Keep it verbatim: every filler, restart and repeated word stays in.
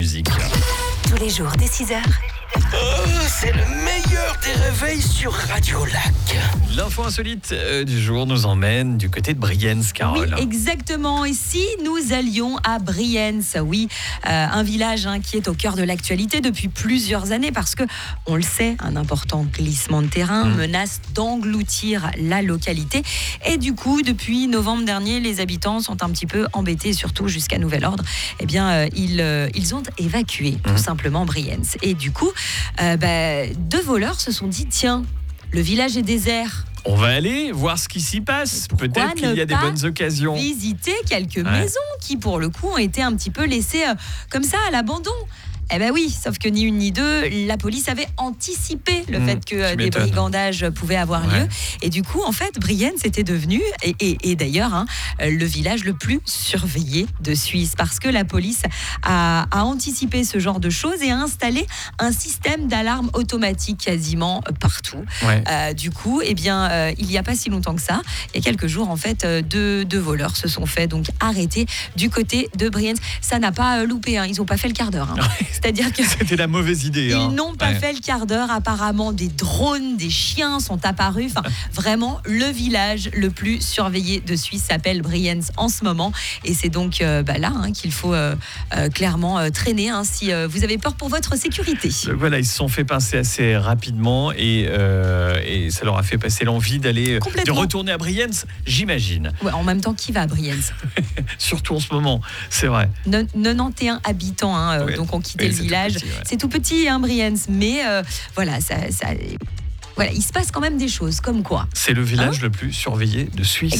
Musique. Tous les jours dès six heures. Oh, c'est le meilleur des réveils sur Radio Lac. L'info insolite euh, du jour nous emmène du côté de Brienz, Carole. Oui, exactement. Et si nous allions à Brienz, oui, euh, un village hein, qui est au cœur de l'actualité depuis plusieurs années parce que, on le sait, un important glissement de terrain mmh. menace d'engloutir la localité. Et du coup, depuis novembre dernier, les habitants sont un petit peu embêtés, surtout jusqu'à nouvel ordre. Eh bien, euh, ils, euh, ils ont évacué mmh. tout simplement Brienz. Et du coup, euh, bah, deux voleurs se sont dit, tiens, le village est désert. On va aller voir ce qui s'y passe. Peut-être qu'il y a des bonnes occasions. Visiter quelques ouais. maisons qui, pour le coup, ont été un petit peu laissées euh, comme ça à l'abandon. Eh bien oui, sauf que ni une ni deux, la police avait anticipé le mmh, fait que euh, des brigandages pouvaient avoir ouais. lieu. Et du coup, en fait, Brienz était devenu, et, et, et d'ailleurs, hein, le village le plus surveillé de Suisse. Parce que la police a, a anticipé ce genre de choses et a installé un système d'alarme automatique quasiment partout. Ouais. Euh, du coup, eh bien, euh, il n'y a pas si longtemps que ça, il y a quelques jours, en fait, deux, deux voleurs se sont fait donc arrêter du côté de Brienz. Ça n'a pas euh, loupé, hein, ils n'ont pas fait le quart d'heure. Hein. C'est-à-dire que c'était la mauvaise idée. Ils hein. n'ont pas ouais. fait le quart d'heure. Apparemment, des drones, des chiens sont apparus. Enfin, vraiment, le village le plus surveillé de Suisse s'appelle Brienz en ce moment. Et c'est donc euh, bah, là hein, qu'il faut euh, euh, clairement euh, traîner hein, si euh, vous avez peur pour votre sécurité. Donc voilà, ils se sont fait pincer assez rapidement et, euh, et ça leur a fait passer l'envie d'aller de retourner à Brienz, j'imagine. Ouais, en même temps, qui va à Brienz? Surtout en ce moment, c'est vrai. Non, quatre-vingt-onze habitants, hein, euh, ouais. donc ont quitté. Le village, c'est tout petit, ouais. c'est tout petit hein, Brienz, mais euh, voilà, ça, ça, voilà, il se passe quand même des choses, comme quoi. C'est le village hein le plus surveillé de Suisse.